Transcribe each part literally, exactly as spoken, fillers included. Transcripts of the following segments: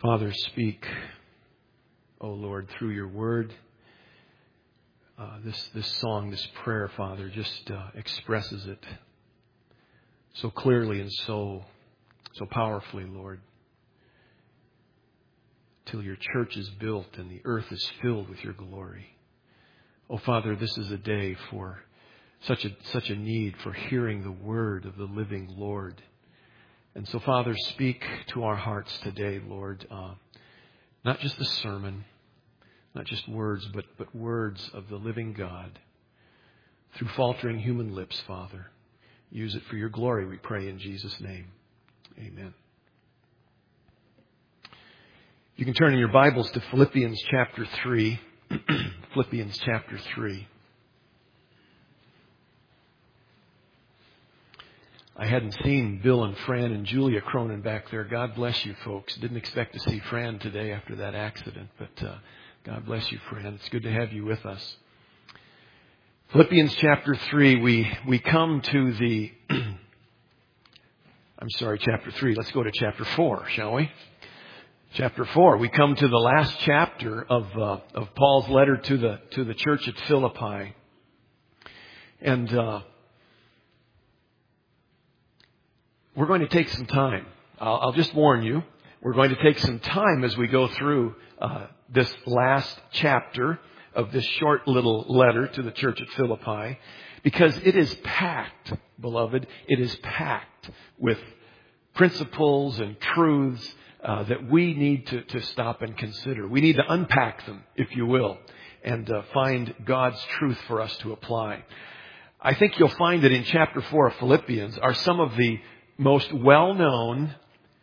Father, speak, O Lord, through your word. Uh, this, this song, this prayer, Father, just uh, expresses it so clearly and so, so powerfully, Lord. Till your church is built and the earth is filled with your glory. Oh, Father, this is a day for such a, such a need for hearing the word of the living Lord. And so, Father, speak to our hearts today, Lord. Uh, not just a sermon, not just words, but, but words of the living God. Through faltering human lips, Father. Use it for your glory, we pray in Jesus' name. Amen. You can turn in your Bibles to Philippians chapter three. Philippians chapter three. I hadn't seen Bill and Fran and Julia Cronin back there. God bless you, folks. Didn't expect to see Fran today after that accident, but uh, God bless you, Fran. It's good to have you with us. Philippians chapter three, we, we come to the... I'm sorry, chapter three. Let's go to chapter four, shall we? Chapter four. We come to the last chapter of uh, of Paul's letter to the to the church at Philippi. And... Uh, We're going to take some time. I'll, I'll just warn you. We're going to take some time as we go through uh, this last chapter of this short little letter to the church at Philippi, because it is packed, beloved. It is packed with principles and truths uh, that we need to, to stop and consider. We need to unpack them, if you will, and uh, find God's truth for us to apply. I think you'll find that in chapter four of Philippians are some of the most well-known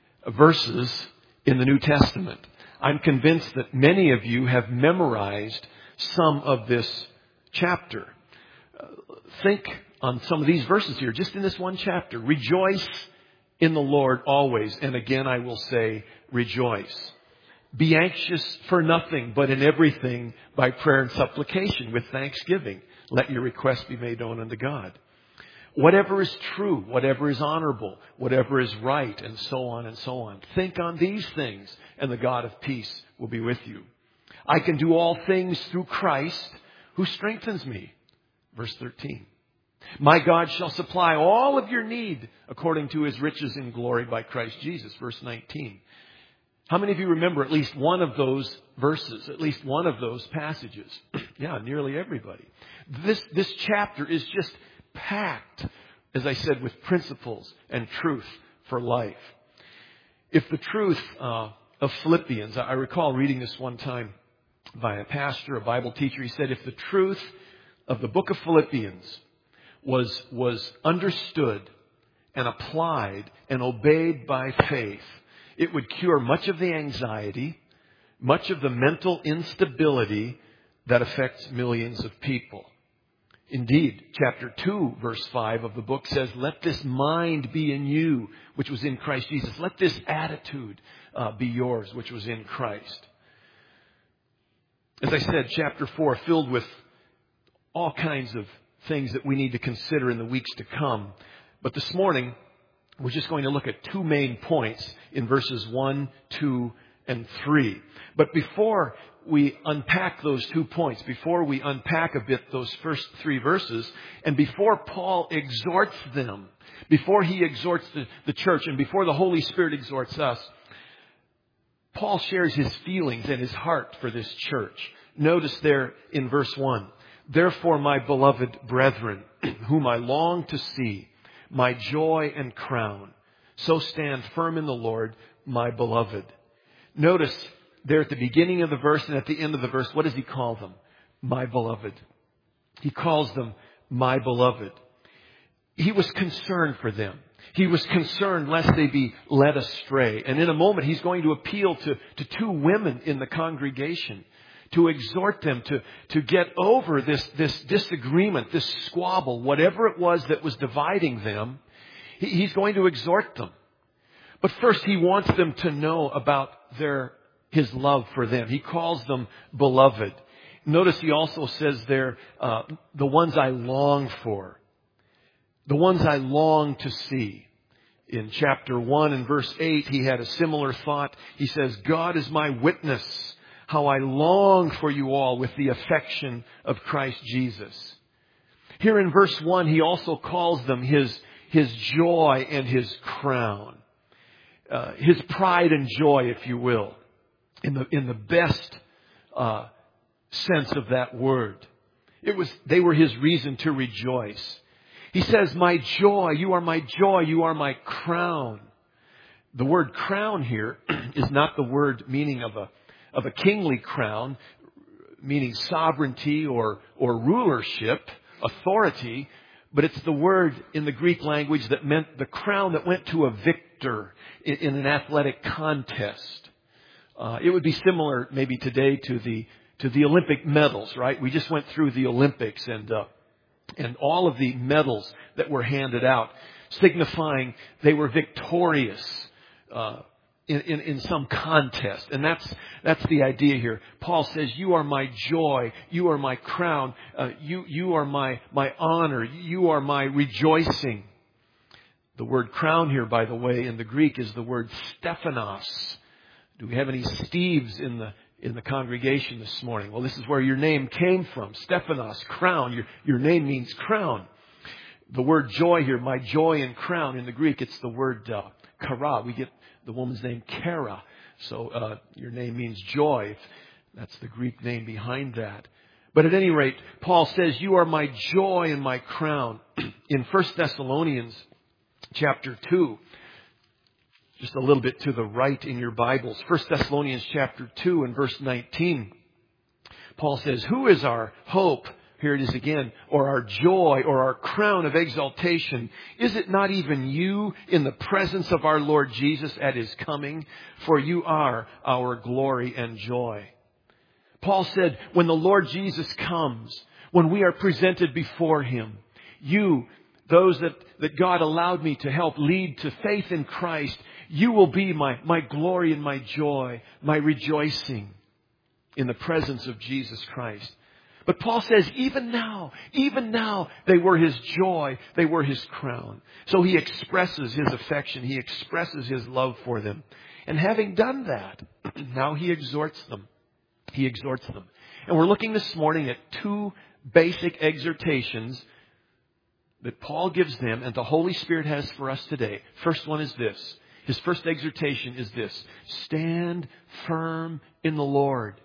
verses in the New Testament. I'm convinced that many of you have memorized some of this chapter. Uh, think on some of these verses here, just in this one chapter. Rejoice in the Lord always. And again, I will say, rejoice. Be anxious for nothing, but in everything by prayer and supplication with thanksgiving. Let your requests be made known unto God. Whatever is true, whatever is honorable, whatever is right, and so on and so on. Think on these things, and the God of peace will be with you. I can do all things through Christ who strengthens me. Verse thirteen. My God shall supply all of your need according to his riches in glory by Christ Jesus. Verse nineteen. How many of you remember at least one of those verses, at least one of those passages? Yeah, nearly everybody. This, this chapter is just packed, as I said, with principles and truth for life. If the truth uh, of Philippians, I recall reading this one time by a pastor, a Bible teacher. He said, if the truth of the book of Philippians was, was understood and applied and obeyed by faith, it would cure much of the anxiety, much of the mental instability that affects millions of people. Indeed, chapter two, verse five of the book says, let this mind be in you, which was in Christ Jesus. Let this attitude uh, be yours, which was in Christ. As I said, chapter four filled with all kinds of things that we need to consider in the weeks to come. But this morning, we're just going to look at two main points in verses one, two, and three. But before we unpack those two points, before we unpack a bit those first three verses, and before Paul exhorts them, before he exhorts the, the church, and before the Holy Spirit exhorts us, Paul shares his feelings and his heart for this church. Notice there in verse one, therefore, my beloved brethren, whom I long to see, my joy and crown, so stand firm in the Lord, my beloved. Notice there at the beginning of the verse and at the end of the verse, what does he call them? My beloved. He calls them my beloved. He was concerned for them. He was concerned lest they be led astray. And in a moment, he's going to appeal to, to two women in the congregation to exhort them to, to get over this, this disagreement, this squabble, whatever it was that was dividing them. He, he's going to exhort them. But first, he wants them to know about their his love for them. He calls them beloved. Notice he also says there, uh, the ones I long for. The ones I long to see. In chapter one and verse eight, he had a similar thought. He says, God is my witness, how I long for you all with the affection of Christ Jesus. Here in verse one, he also calls them his, his joy and his crown. Uh, his pride and joy, if you will, in the, in the best uh, sense of that word. It was, they were his reason to rejoice. He says, my joy, you are my joy, you are my crown. The word crown here is not the word meaning of a, of a kingly crown, meaning sovereignty or, or rulership, authority, but it's the word in the Greek language that meant the crown that went to a victor in, in an athletic contest. Uh, it would be similar maybe today to the, to the Olympic medals, right? We just went through the Olympics and, uh, and all of the medals that were handed out, signifying they were victorious uh, in, in, in some contest. And that's that's the idea here. Paul says, you are my joy, you are my crown, uh, you, you are my, my honor, you are my rejoicing. The word crown here, by the way, in the Greek is the word Stephanos. Do we have any Steves in the in the congregation this morning? Well, this is where your name came from. Stephanos, crown. Your, your name means crown. The word joy here, my joy and crown, in the Greek, it's the word uh, kara. We get the woman's name Kara. So uh, your name means joy. That's the Greek name behind that. But at any rate, Paul says, you are my joy and my crown. In First Thessalonians chapter two, just a little bit to the right in your Bibles. First Thessalonians chapter two and verse nineteen. Paul says, who is our hope? Here it is again. Or our joy or our crown of exaltation? Is it not even you in the presence of our Lord Jesus at his coming? For you are our glory and joy. Paul said, when the Lord Jesus comes, when we are presented before him, you, those that, that God allowed me to help lead to faith in Christ, you will be my, my glory and my joy, my rejoicing in the presence of Jesus Christ. But Paul says, even now, even now, they were his joy, they were his crown. So he expresses his affection, he expresses his love for them. And having done that, now he exhorts them. He exhorts them. And we're looking this morning at two basic exhortations that Paul gives them and the Holy Spirit has for us today. First one is this. His first exhortation is this. Stand firm in the Lord.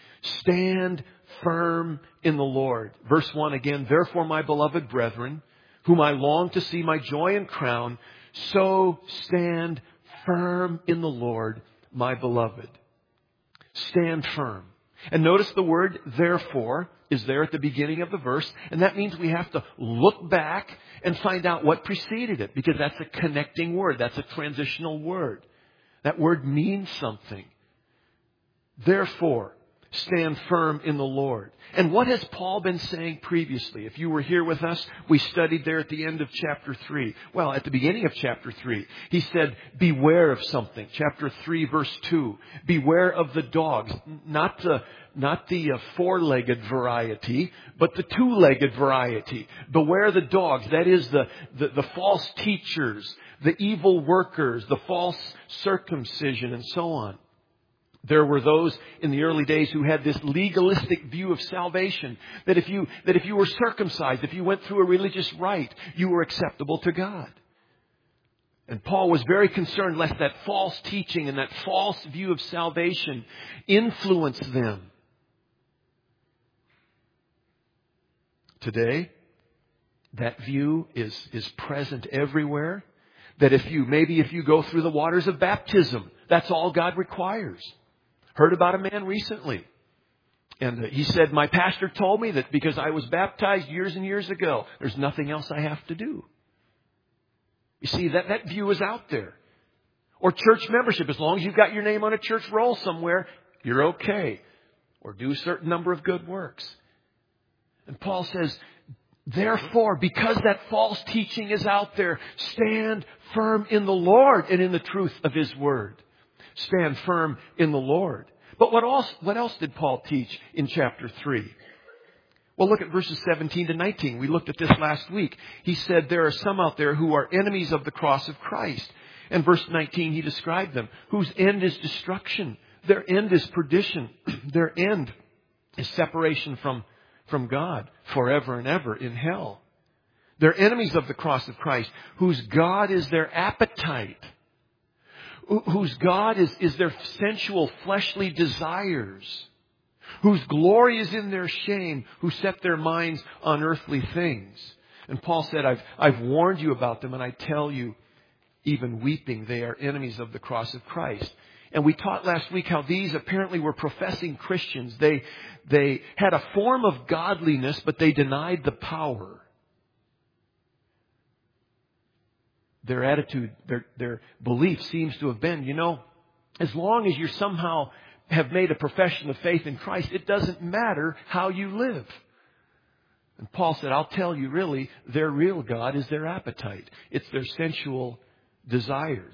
Stand firm in the Lord. Verse one again. Therefore, my beloved brethren, whom I long to see my joy and crown, so stand firm in the Lord, my beloved. Stand firm. And notice the word therefore is there at the beginning of the verse. And that means we have to look back and find out what preceded it. Because that's a connecting word. That's a transitional word. That word means something. Therefore, stand firm in the Lord. And what has Paul been saying previously? If you were here with us, we studied there at the end of chapter three. Well, at the beginning of chapter three, he said, beware of something. Chapter three, verse two. Beware of the dogs. Not the, not the uh, four-legged variety, but the two-legged variety. Beware the dogs. That is the, the, the false teachers, the evil workers, the false circumcision, and so on. There were those in the early days who had this legalistic view of salvation, that if you, that if you were circumcised, if you went through a religious rite, you were acceptable to God. And Paul was very concerned lest that false teaching and that false view of salvation influence them. Today, that view is, is present everywhere. That if you, maybe if you go through the waters of baptism, that's all God requires. Heard about a man recently. And he said, my pastor told me that because I was baptized years and years ago, there's nothing else I have to do. You see, that, that view is out there. Or church membership. As long as you've got your name on a church roll somewhere, you're okay. Or do a certain number of good works. And Paul says, therefore, because that false teaching is out there, stand firm in the Lord and in the truth of his word. Stand firm in the Lord. But what else, what else did Paul teach in chapter three? Well, look at verses seventeen to nineteen. We looked at this last week. He said there are some out there who are enemies of the cross of Christ. And verse nineteen, he described them, whose end is destruction. Their end is perdition. Their end is separation from, from God forever and ever in hell. They're enemies of the cross of Christ, whose God is their appetite, whose God is, is their sensual, fleshly desires, whose glory is in their shame, who set their minds on earthly things. And Paul said, I've, I've warned you about them, and I tell you, even weeping, they are enemies of the cross of Christ. And we taught last week how these apparently were professing Christians. They, they had a form of godliness, but they denied the power. Their attitude, their, their belief seems to have been, you know, as long as you somehow have made a profession of faith in Christ, it doesn't matter how you live. And Paul said, I'll tell you really, their real God is their appetite. It's their sensual desires.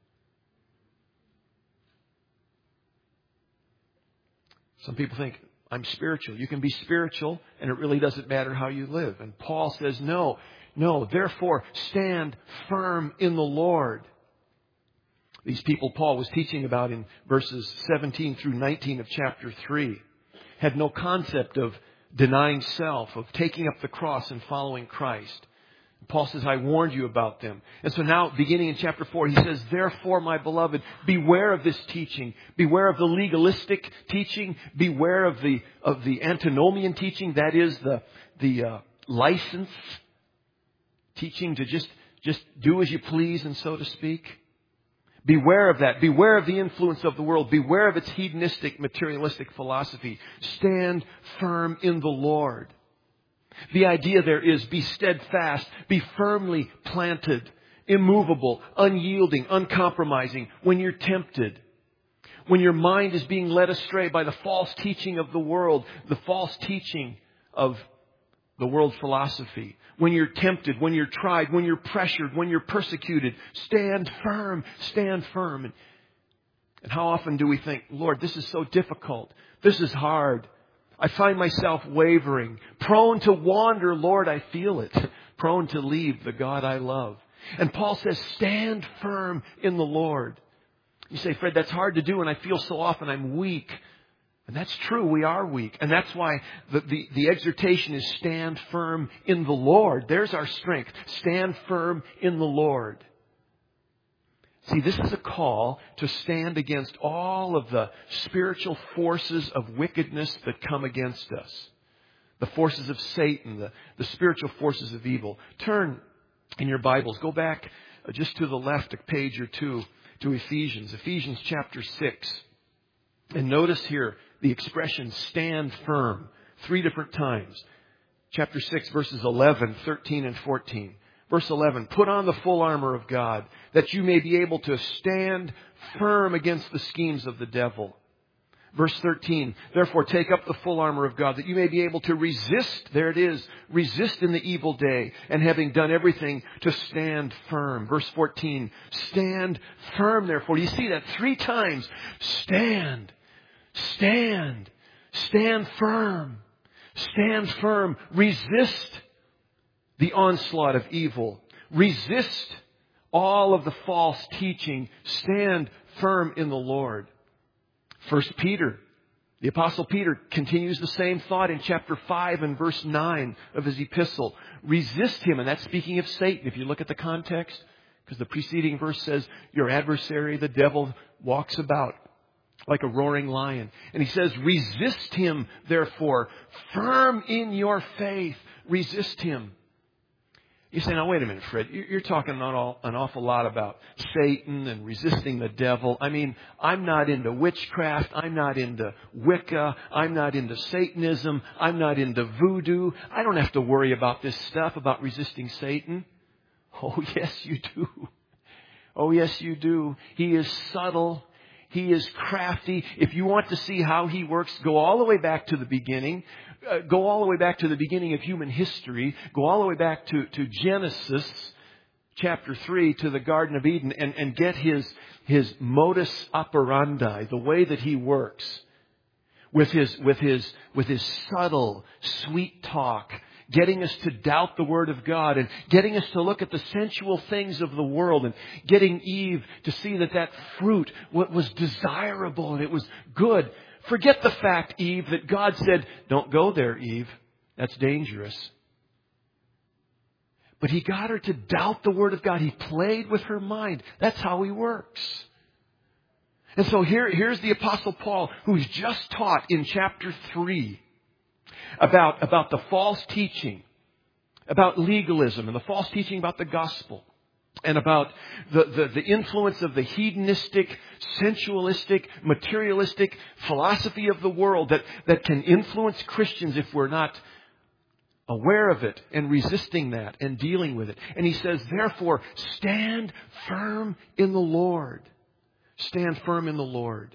Some people think, I'm spiritual. You can be spiritual and it really doesn't matter how you live. And Paul says, no. No, therefore, stand firm in the Lord. These people Paul was teaching about in verses seventeen through nineteen of chapter three had no concept of denying self, of taking up the cross and following Christ. Paul says, I warned you about them. And so now, beginning in chapter four, he says, therefore, my beloved, beware of this teaching. Beware of the legalistic teaching. Beware of the of the antinomian teaching. That is the, the uh, license teaching to just, just do as you please, and so to speak. Beware of that. Beware of the influence of the world. Beware of its hedonistic, materialistic philosophy. Stand firm in the Lord. The idea there is be steadfast, be firmly planted, immovable, unyielding, uncompromising when you're tempted. When your mind is being led astray by the false teaching of the world, the false teaching of the world philosophy. When you're tempted, when you're tried, when you're pressured, when you're persecuted, stand firm, stand firm. And, and how often do we think, Lord, this is so difficult. This is hard. I find myself wavering, prone to wander. Lord, I feel it. Prone to leave the God I love. And Paul says, stand firm in the Lord. You say, Fred, that's hard to do, and I feel so often I'm weak. And that's true, we are weak. And that's why the, the, the exhortation is stand firm in the Lord. There's our strength. Stand firm in the Lord. See, this is a call to stand against all of the spiritual forces of wickedness that come against us. The forces of Satan, the, the spiritual forces of evil. Turn in your Bibles, go back just to the left a page or two to Ephesians. Ephesians chapter six. And notice here the expression stand firm three different times. Chapter six, verses eleven, thirteen, and fourteen. Verse eleven, put on the full armor of God, that you may be able to stand firm against the schemes of the devil. Verse thirteen, therefore take up the full armor of God, that you may be able to resist, there it is, resist in the evil day, and having done everything, to stand firm. Verse fourteen, stand firm therefore. You see that three times. Stand, stand, stand firm, stand firm. Resist the onslaught of evil. Resist all of the false teaching. Stand firm in the Lord. First Peter, the Apostle Peter continues the same thought in chapter five and verse nine of his epistle. Resist him, and that's speaking of Satan, if you look at the context, because the preceding verse says, your adversary, the devil, walks about like a roaring lion. And he says, resist him, therefore, firm in your faith. Resist him. You say, now wait a minute, Fred, you're talking an awful lot about Satan and resisting the devil. I mean, I'm not into witchcraft. I'm not into Wicca. I'm not into Satanism. I'm not into voodoo. I don't have to worry about this stuff, about resisting Satan. Oh, yes, you do. Oh, yes, you do. He is subtle. He is crafty. If you want to see how he works, go all the way back to the beginning. Uh, go all the way back to the beginning of human history. Go all the way back to, to Genesis chapter three, to the Garden of Eden, and, and get his, his modus operandi, the way that he works. with his, with his, with his subtle, sweet talk, getting us to doubt the Word of God and getting us to look at the sensual things of the world and getting Eve to see that that fruit was desirable and it was good. Forget the fact, Eve, that God said, don't go there, Eve. That's dangerous. But He got her to doubt the Word of God. He played with her mind. That's how He works. And so here, here's the Apostle Paul, who's just taught in chapter three about, about the false teaching, about legalism and the false teaching about the gospel, and about the, the, the influence of the hedonistic, sensualistic, materialistic philosophy of the world that, that can influence Christians if we're not aware of it and resisting that and dealing with it. And he says, therefore, stand firm in the Lord. Stand firm in the Lord.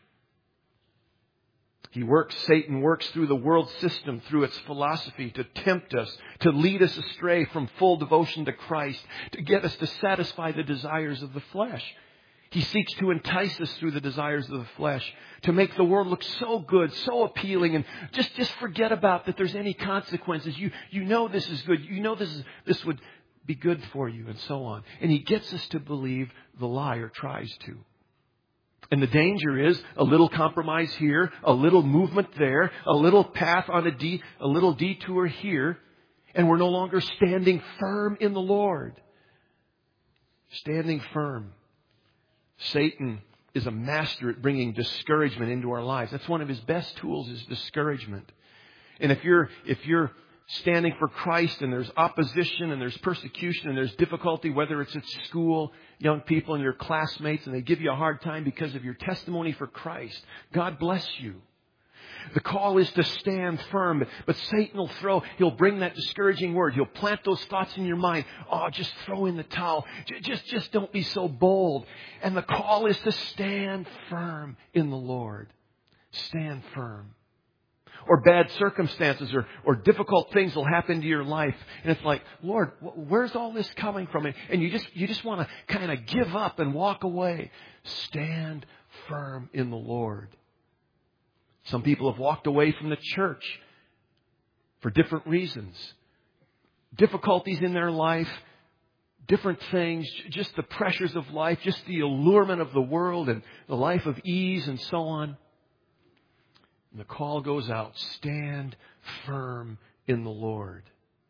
He works, Satan works through the world system, through its philosophy to tempt us, to lead us astray from full devotion to Christ, to get us to satisfy the desires of the flesh. He seeks to entice us through the desires of the flesh, to make the world look so good, so appealing, and just, just forget about that there's any consequences. You, you know this is good. You know this is, this would be good for you, and so on. And he gets us to believe the lie, or tries to. And the danger is a little compromise here, a little movement there, a little path on a, de- a little detour here, and we're no longer standing firm in the Lord. Standing firm. Satan is a master at bringing discouragement into our lives. That's one of his best tools, is discouragement. And if you're, if you're standing for Christ and there's opposition and there's persecution and there's difficulty, whether it's at school, young people and your classmates, and they give you a hard time because of your testimony for Christ, God bless you. The call is to stand firm, but Satan will throw, he'll bring that discouraging word. He'll plant those thoughts in your mind. Oh, just throw in the towel. Just, just don't be so bold. And the call is to stand firm in the Lord. Stand firm. Or bad circumstances or, or difficult things will happen to your life. And it's like, Lord, where's all this coming from? And you just, you just want to kind of give up and walk away. Stand firm in the Lord. Some people have walked away from the church for different reasons. Difficulties in their life, different things, just the pressures of life, just the allurement of the world and the life of ease and so on. And the call goes out, stand firm in the Lord.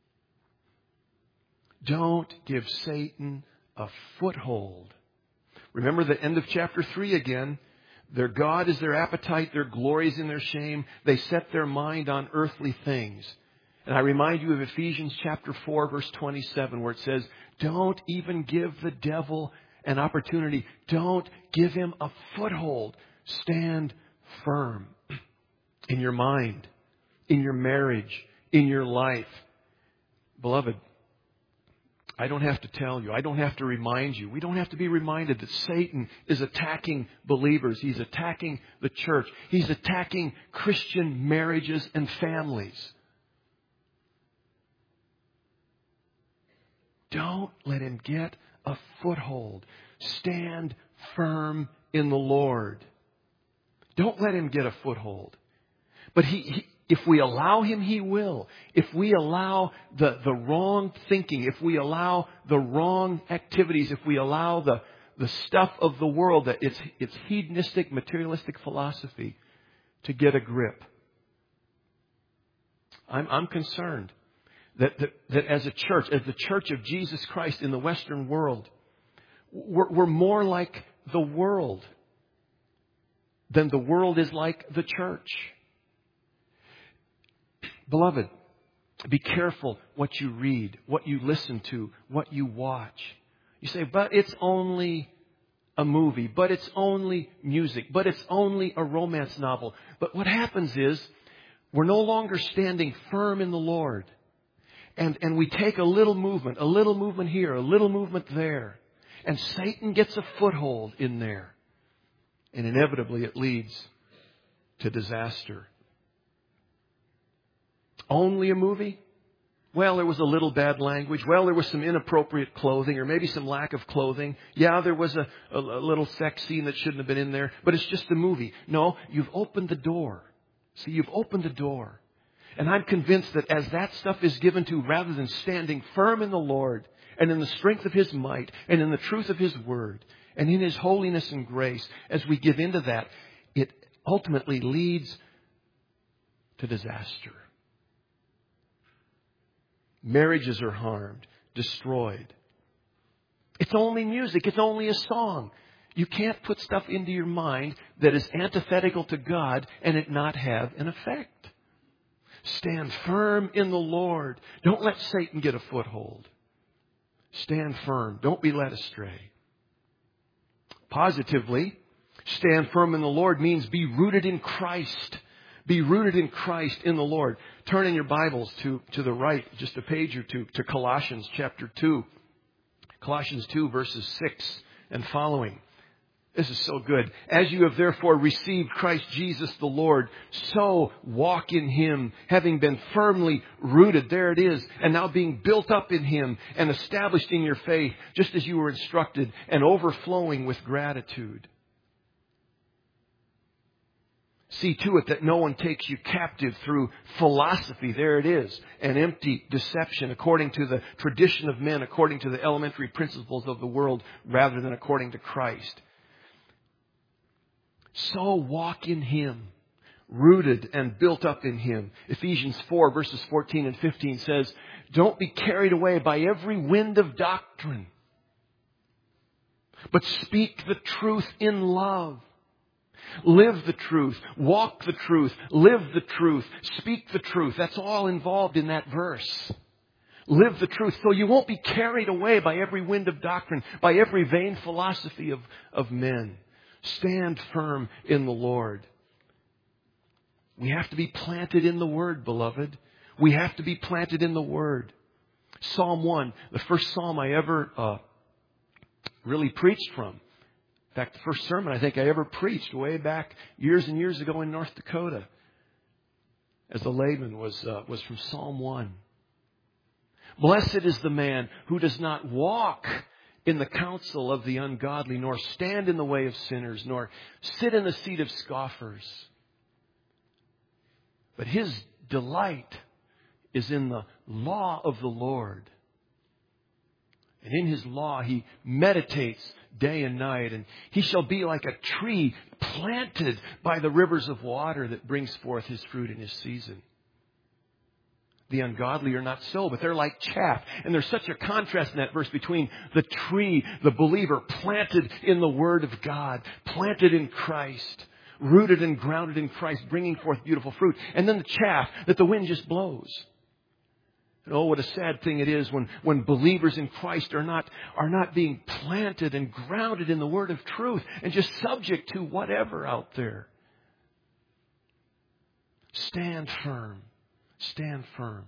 Don't give Satan a foothold. Remember the end of chapter three again. Their God is their appetite, their glory is in their shame. They set their mind on earthly things. And I remind you of Ephesians chapter four, verse twenty-seven, where it says, don't even give the devil an opportunity. Don't give him a foothold. Stand firm in your mind, in your marriage, in your life. Beloved, I don't have to tell you. I don't have to remind you. We don't have to be reminded that Satan is attacking believers. He's attacking the church. He's attacking Christian marriages and families. Don't let him get a foothold. Stand firm in the Lord. Don't let him get a foothold. But he, he if we allow him, he will. If we allow the, the wrong thinking, if we allow the wrong activities, if we allow the, the stuff of the world, that it's, it's hedonistic, materialistic philosophy to get a grip. I'm, I'm concerned that, that, that as a church, as the Church of Jesus Christ in the Western world, we're, we're more like the world than the world is like the church. Beloved, be careful what you read, what you listen to, what you watch. You say, but it's only a movie, but it's only music, but it's only a romance novel. But what happens is we're no longer standing firm in the Lord. And, and we take a little movement, a little movement here, a little movement there. And Satan gets a foothold in there. And inevitably it leads to disaster. Only a movie? Well, there was a little bad language. Well, there was some inappropriate clothing or maybe some lack of clothing. Yeah, there was a, a, a little sex scene that shouldn't have been in there, but it's just a movie. No, you've opened the door. See, you've opened the door. And I'm convinced that as that stuff is given to, rather than standing firm in the Lord and in the strength of His might and in the truth of His Word and in His holiness and grace, as we give into that, it ultimately leads to disaster. Marriages are harmed, destroyed. It's only music. It's only a song. You can't put stuff into your mind that is antithetical to God and it not have an effect. Stand firm in the Lord. Don't let Satan get a foothold. Stand firm. Don't be led astray. Positively, stand firm in the Lord means be rooted in Christ. Be rooted in Christ in the Lord. Turn in your Bibles to, to the right, just a page or two, to Colossians chapter two. Colossians two, verses six and following. This is so good. As you have therefore received Christ Jesus the Lord, so walk in Him, having been firmly rooted. There it is. And now being built up in Him and established in your faith, just as you were instructed, and overflowing with gratitude. See to it that no one takes you captive through philosophy. There it is. An empty deception according to the tradition of men, according to the elementary principles of the world, rather than according to Christ. So walk in Him, rooted and built up in Him. Ephesians four, verses fourteen and fifteen says, don't be carried away by every wind of doctrine, but speak the truth in love. Live the truth, walk the truth, live the truth, speak the truth. That's all involved in that verse. Live the truth so you won't be carried away by every wind of doctrine, by every vain philosophy of, of men. Stand firm in the Lord. We have to be planted in the Word, beloved. We have to be planted in the Word. Psalm one, the first psalm I ever uh, really preached from. In fact, the first sermon I think I ever preached way back years and years ago in North Dakota as a layman was, uh, was from Psalm one. Blessed is the man who does not walk in the counsel of the ungodly, nor stand in the way of sinners, nor sit in the seat of scoffers. But his delight is in the law of the Lord. And in His law he meditates day and night. And he shall be like a tree planted by the rivers of water that brings forth his fruit in his season. The ungodly are not so, but they're like chaff. And there's such a contrast in that verse between the tree, the believer, planted in the Word of God, planted in Christ, rooted and grounded in Christ, bringing forth beautiful fruit. And then the chaff that the wind just blows. And oh, what a sad thing it is when, when believers in Christ are not, are not being planted and grounded in the Word of truth and just subject to whatever out there. Stand firm. Stand firm.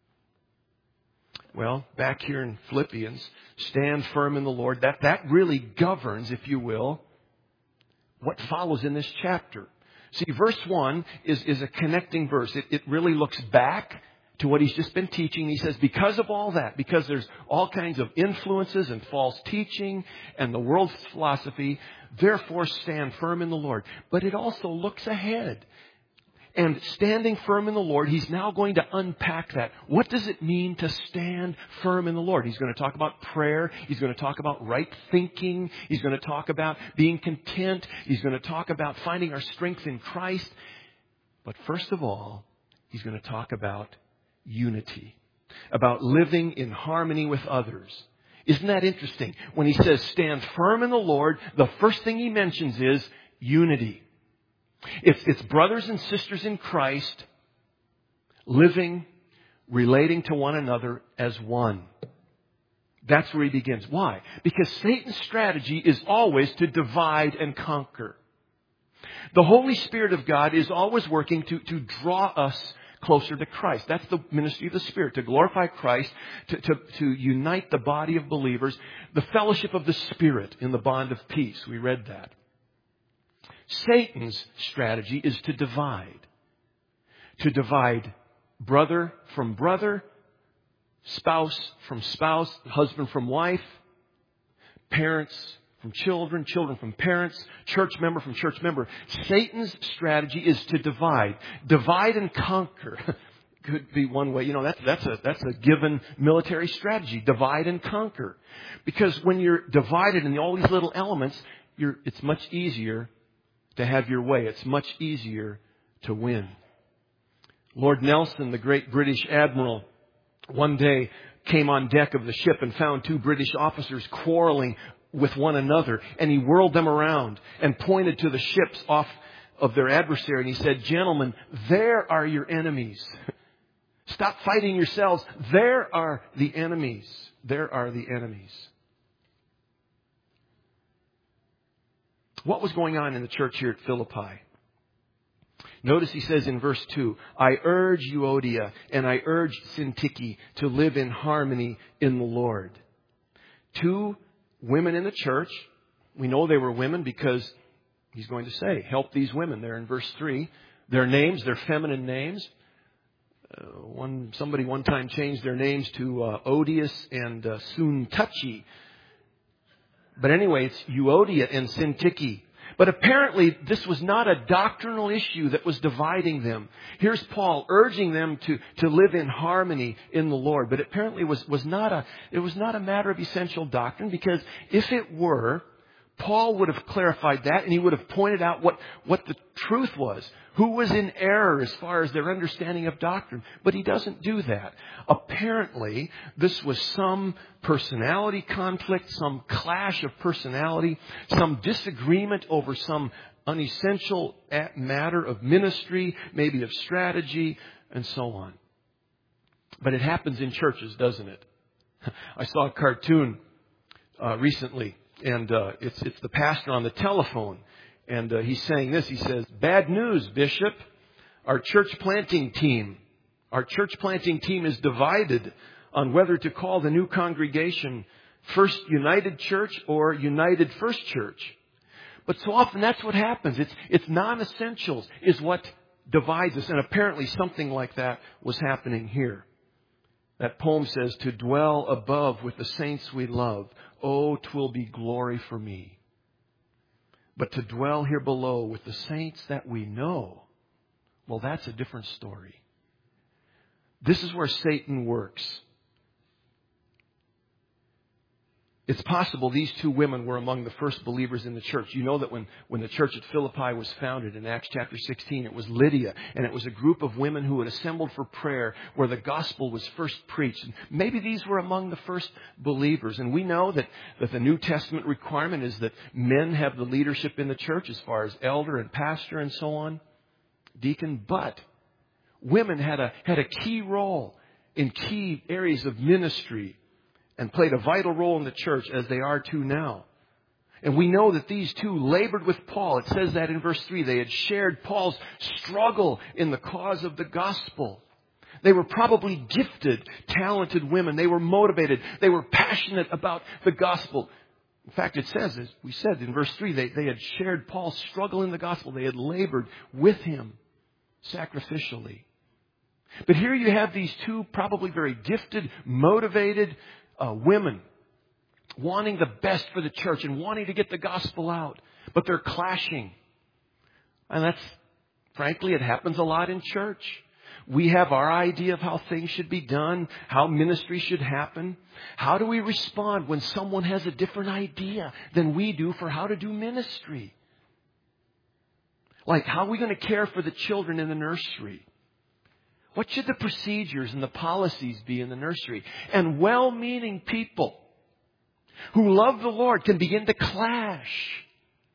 Well, back here in Philippians, stand firm in the Lord. That, that really governs, if you will, what follows in this chapter. See, verse one is, is a connecting verse. It, it really looks back to what he's just been teaching. He says, because of all that, because there's all kinds of influences and false teaching and the world's philosophy, therefore stand firm in the Lord. But it also looks ahead. And standing firm in the Lord, he's now going to unpack that. What does it mean to stand firm in the Lord? He's going to talk about prayer. He's going to talk about right thinking. He's going to talk about being content. He's going to talk about finding our strength in Christ. But first of all, he's going to talk about unity, about living in harmony with others. Isn't that interesting? When he says stand firm in the Lord, the first thing he mentions is unity. It's, it's brothers and sisters in Christ living, relating to one another as one. That's where he begins. Why? Because Satan's strategy is always to divide and conquer. The Holy Spirit of God is always working to, to draw us closer to Christ. That's the ministry of the Spirit, to glorify Christ, to, to, to unite the body of believers, the fellowship of the Spirit in the bond of peace. We read that. Satan's strategy is to divide. To divide brother from brother, spouse from spouse, husband from wife, parents from children, children from parents, church member from church member. Satan's strategy is to divide. Divide and conquer. Could be one way. You know, that's, that's a, that's a given military strategy. Divide and conquer. Because when you're divided in all these little elements, you're, it's much easier to have your way. It's much easier to win. Lord Nelson, the great British admiral, one day came on deck of the ship and found two British officers quarreling with one another. And he whirled them around and pointed to the ships off of their adversary. And he said, "Gentlemen, there are your enemies. Stop fighting yourselves. There are the enemies. There are the enemies." What was going on in the church here at Philippi? Notice he says in verse two, "I urge Euodia and I urge Syntyche to live in harmony in the Lord." Two women in the church. We know they were women because he's going to say, help these women there in verse three. Their names, their feminine names. Uh, one somebody one time changed their names to uh, Odious and uh, Syntyche. But anyway, it's Euodia and Syntyche. But apparently this was not a doctrinal issue that was dividing them. Here's Paul urging them to, to live in harmony in the Lord. But apparently it was, was not a, it was not a matter of essential doctrine, because if it were, Paul would have clarified that and he would have pointed out what, what the truth was. Who was in error as far as their understanding of doctrine. But he doesn't do that. Apparently, this was some personality conflict, some clash of personality, some disagreement over some unessential matter of ministry, maybe of strategy, and so on. But it happens in churches, doesn't it? I saw a cartoon uh, recently, and uh, it's it's the pastor on the telephone. And uh, he's saying this. He says, "Bad news, Bishop. Our church planting team, our church planting team is divided on whether to call the new congregation First United Church or United First Church." But so often that's what happens. It's, it's non-essentials is what divides us. And apparently something like that was happening here. That poem says, "To dwell above with the saints we love, oh, 'twill be glory for me. But to dwell here below with the saints that we know, well, that's a different story." This is where Satan works. It's possible these two women were among the first believers in the church. You know that when, when the church at Philippi was founded in Acts chapter sixteen, it was Lydia. And it was a group of women who had assembled for prayer where the gospel was first preached. And maybe these were among the first believers. And we know that, that the New Testament requirement is that men have the leadership in the church as far as elder and pastor and so on, deacon. But women had a, had a key role in key areas of ministry and played a vital role in the church, as they are too now. And we know that these two labored with Paul. It says that in verse three. They had shared Paul's struggle in the cause of the gospel. They were probably gifted, talented women. They were motivated. They were passionate about the gospel. In fact, it says, as we said in verse three, they, they had shared Paul's struggle in the gospel. They had labored with him sacrificially. But here you have these two probably very gifted, motivated Uh, women wanting the best for the church and wanting to get the gospel out. But they're clashing. And that's, frankly, it happens a lot in church. We have our idea of how things should be done, how ministry should happen. How do we respond when someone has a different idea than we do for how to do ministry? Like, how are we going to care for the children in the nursery? What should the procedures and the policies be in the nursery? And well-meaning people who love the Lord can begin to clash.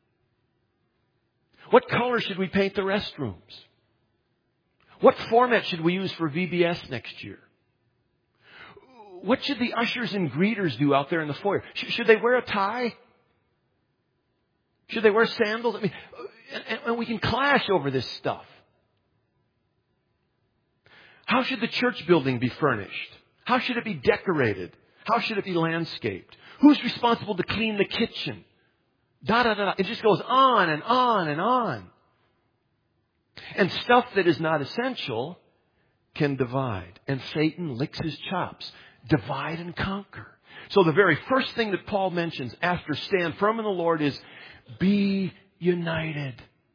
What color should we paint the restrooms? What format should we use for V B S next year? What should the ushers and greeters do out there in the foyer? Should they wear a tie? Should they wear sandals? I mean, and we can clash over this stuff. How should the church building be furnished? How should it be decorated? How should it be landscaped? Who's responsible to clean the kitchen? Da, da, da, da. It just goes on and on and on. And stuff that is not essential can divide. And Satan licks his chops. Divide and conquer. So the very first thing that Paul mentions after stand firm in the Lord is be united.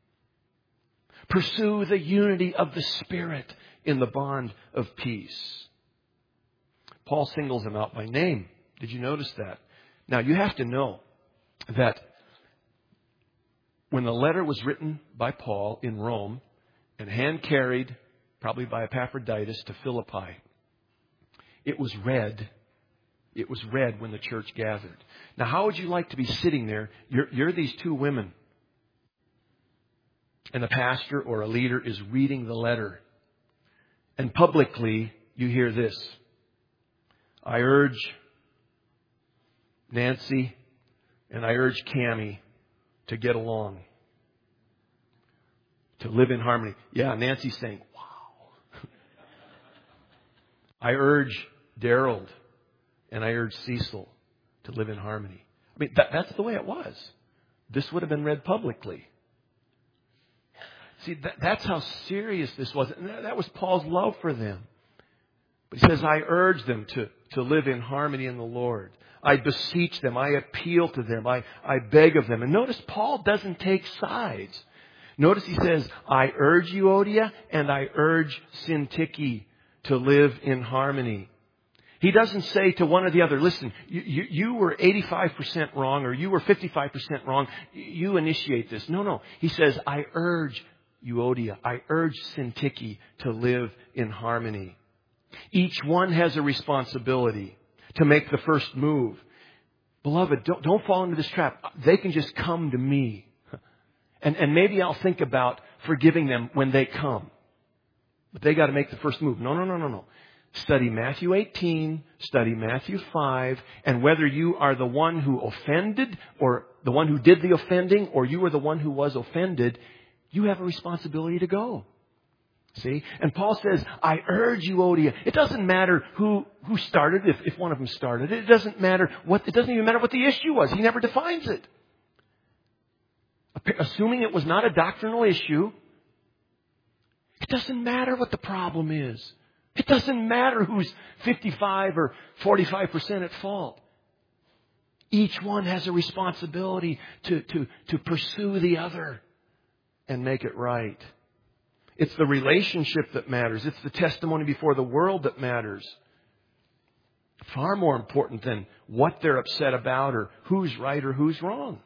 Pursue the unity of the Spirit in the bond of peace. Paul singles them out by name. Did you notice that? Now you have to know that when the letter was written by Paul in Rome and hand-carried, probably by Epaphroditus, to Philippi, it was read. It was read when the church gathered. Now, how would you like to be sitting there? You're, you're these two women, and the pastor or a leader is reading the letter, and publicly you hear this: I urge Nancy and I urge Cammie to get along, to live in harmony. Yeah, Nancy's saying, wow. I urge Daryl and I urge Cecil to live in harmony. I mean, that, that's the way it was. This would have been read publicly. See, that, that's how serious this was. And that, that was Paul's love for them. But he says, I urge them to, to live in harmony in the Lord. I beseech them. I appeal to them. I, I beg of them. And notice Paul doesn't take sides. Notice he says, I urge Euodia and I urge Syntyche to live in harmony. He doesn't say to one or the other, listen, you, you, you were eighty-five percent wrong or you were fifty-five percent wrong. You initiate this. No, no. He says, I urge Euodia. I urge Syntyche to live in harmony. Each one has a responsibility to make the first move. Beloved, don't, don't fall into this trap. They can just come to me. And, and maybe I'll think about forgiving them when they come. But they got to make the first move. No, no, no, no, no. Study Matthew eighteen, study Matthew five, and whether you are the one who offended or the one who did the offending or you are the one who was offended, you have a responsibility to go. See? And Paul says, I urge you, Euodia. It doesn't matter who, who started, if, if one of them started it. It doesn't matter what, it doesn't even matter what the issue was. He never defines it. Assuming it was not a doctrinal issue, it doesn't matter what the problem is. It doesn't matter who's fifty-five or forty-five percent at fault. Each one has a responsibility to, to, to pursue the other and make it right. It's the relationship that matters. It's the testimony before the world that matters. Far more important than what they're upset about or who's right or who's wrong.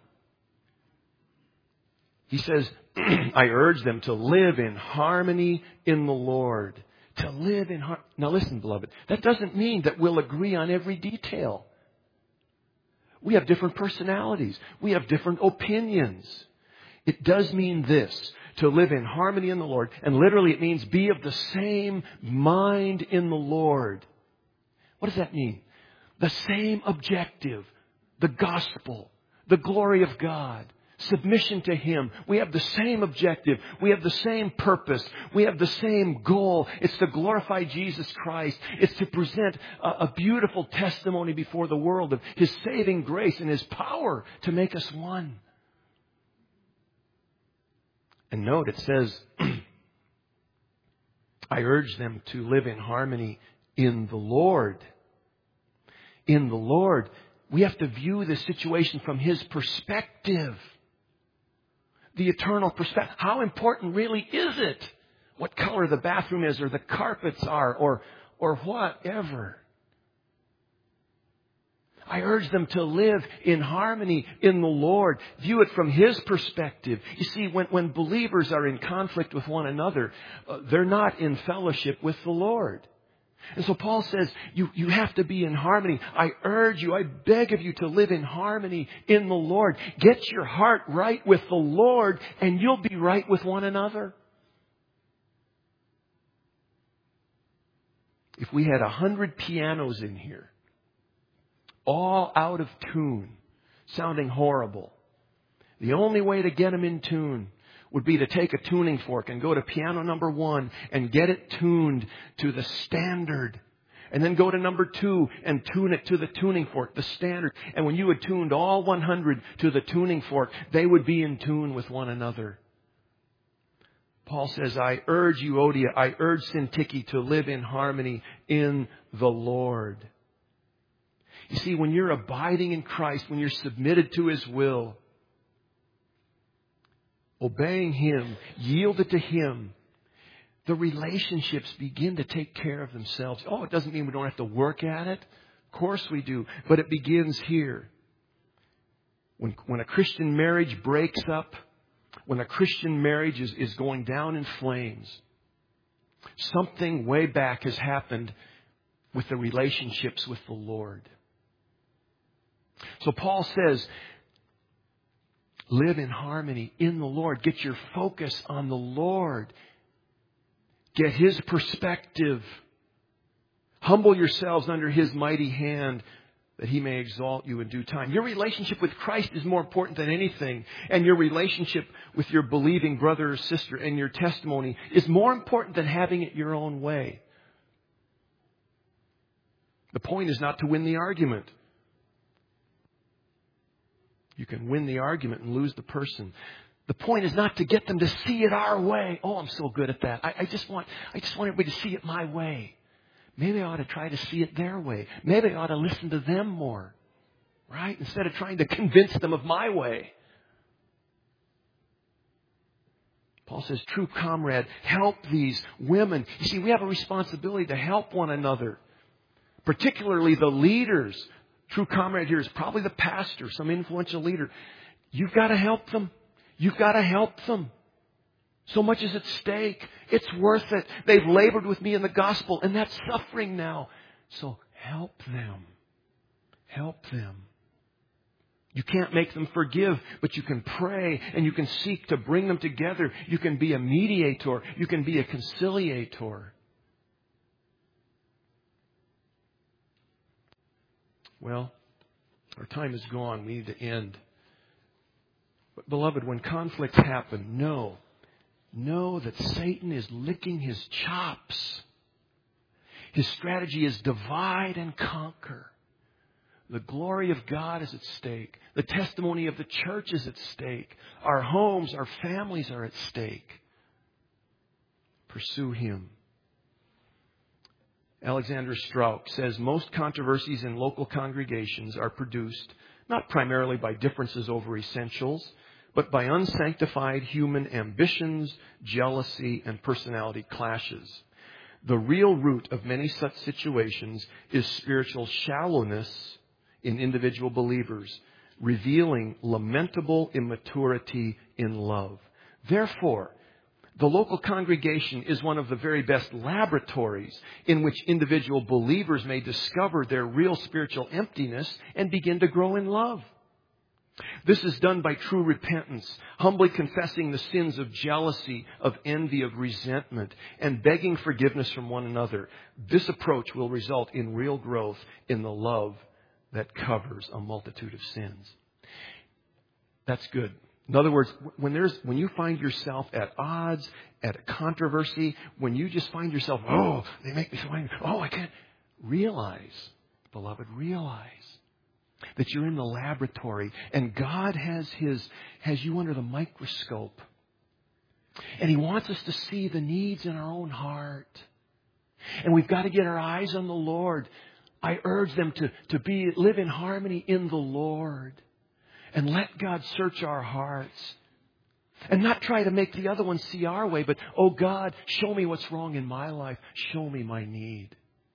He says, I urge them to live in harmony in the Lord. To live in harmony. Now listen, beloved, that doesn't mean that we'll agree on every detail. We have different personalities. We have different opinions. It does mean this, to live in harmony in the Lord. And literally it means be of the same mind in the Lord. What does that mean? The same objective, the gospel, the glory of God. Submission to Him. We have the same objective. We have the same purpose. We have the same goal. It's to glorify Jesus Christ. It's to present a, a beautiful testimony before the world of His saving grace and His power to make us one. And note, it says, I urge them to live in harmony in the Lord. In the Lord. We have to view this situation from His perspective. The eternal perspective. How important really is it what color the bathroom is or the carpets are or, or whatever? I urge them to live in harmony in the Lord. View it from His perspective. You see, when, when believers are in conflict with one another, uh, they're not in fellowship with the Lord. And so Paul says, you, you have to be in harmony. I urge you, I beg of you to live in harmony in the Lord. Get your heart right with the Lord and you'll be right with one another. If we had a hundred pianos in here, all out of tune, sounding horrible, the only way to get them in tune would be to take a tuning fork and go to piano number one and get it tuned to the standard. And then go to number two and tune it to the tuning fork, the standard. And when you had tuned all one hundred to the tuning fork, they would be in tune with one another. Paul says, I urge Euodia, I urge Syntyche to live in harmony in the Lord. You see, when you're abiding in Christ, when you're submitted to His will, obeying Him, yielded to Him, the relationships begin to take care of themselves. Oh, it doesn't mean we don't have to work at it. Of course we do. But it begins here. When, when a Christian marriage breaks up, when a Christian marriage is, is going down in flames, something way back has happened with the relationships with the Lord. So Paul says, live in harmony in the Lord. Get your focus on the Lord. Get His perspective. Humble yourselves under His mighty hand, that He may exalt you in due time. Your relationship with Christ is more important than anything. And your relationship with your believing brother or sister and your testimony is more important than having it your own way. The point is not to win the argument. You can win the argument and lose the person. The point is not to get them to see it our way. Oh, I'm so good at that. I, I just want, I just want everybody to see it my way. Maybe I ought to try to see it their way. Maybe I ought to listen to them more. Right? Instead of trying to convince them of my way. Paul says, true comrade, help these women. You see, we have a responsibility to help one another. Particularly the leaders. True comrade here is probably the pastor, some influential leader. You've got to help them. You've got to help them. So much is at stake. It's worth it. They've labored with me in the gospel, and that's suffering now. So help them. Help them. You can't make them forgive, but you can pray and you can seek to bring them together. You can be a mediator. You can be a conciliator. Well, our time is gone. We need to end. But beloved, when conflicts happen, know, know that Satan is licking his chops. His strategy is divide and conquer. The glory of God is at stake. The testimony of the church is at stake. Our homes, our families are at stake. Pursue Him. Alexander Strauch says most controversies in local congregations are produced not primarily by differences over essentials, but by unsanctified human ambitions, jealousy, and personality clashes. The real root of many such situations is spiritual shallowness in individual believers, revealing lamentable immaturity in love. Therefore, the local congregation is one of the very best laboratories in which individual believers may discover their real spiritual emptiness and begin to grow in love. This is done by true repentance, humbly confessing the sins of jealousy, of envy, of resentment, and begging forgiveness from one another. This approach will result in real growth in the love that covers a multitude of sins. That's good. In other words, when there's when you find yourself at odds, at a controversy, when you just find yourself, oh, they make me feel angry. Oh, I can't. Realize, beloved, realize that you're in the laboratory and God has His has you under the microscope. And He wants us to see the needs in our own heart. And we've got to get our eyes on the Lord. I urge them to, to be live in harmony in the Lord. And let God search our hearts. And not try to make the other one see our way, but, oh God, show me what's wrong in my life. Show me my need.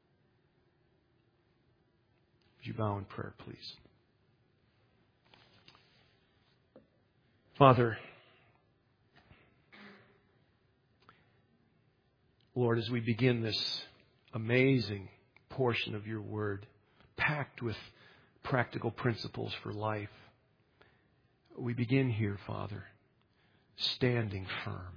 Would you bow in prayer, please? Father, Lord, as we begin this amazing portion of your word, packed with practical principles for life, we begin here, Father, standing firm,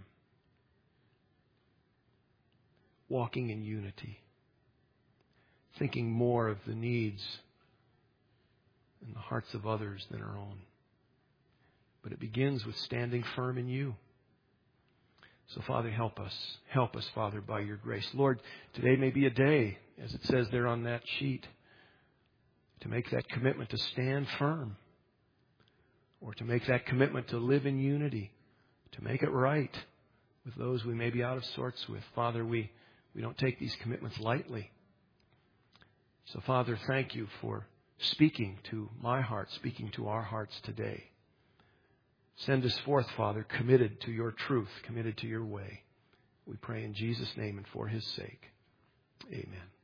walking in unity, thinking more of the needs and the hearts of others than our own. But it begins with standing firm in you. So, Father, help us. Help us, Father, by your grace. Lord, today may be a day, as it says there on that sheet, to make that commitment to stand firm. Or to make that commitment to live in unity, to make it right with those we may be out of sorts with. Father, we, we don't take these commitments lightly. So, Father, thank you for speaking to my heart, speaking to our hearts today. Send us forth, Father, committed to your truth, committed to your way. We pray in Jesus' name and for his sake. Amen.